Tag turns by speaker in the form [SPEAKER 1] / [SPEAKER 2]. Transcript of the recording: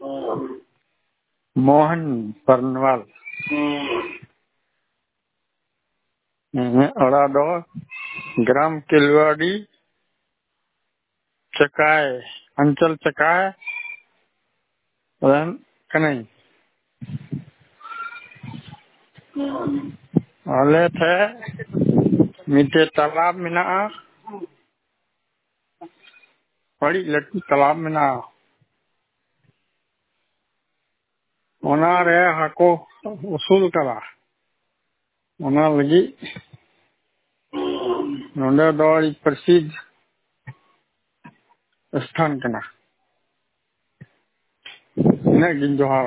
[SPEAKER 1] मोहन बरनवाल अड़ाडो ग्राम किलवाड़ी चकाए अंचल चकाए Kanhai oleh teh mite talam mena'a bari latu talam mena'a ona re hako usul kala ona lagi nonda doi persid sthan kana ina gin johar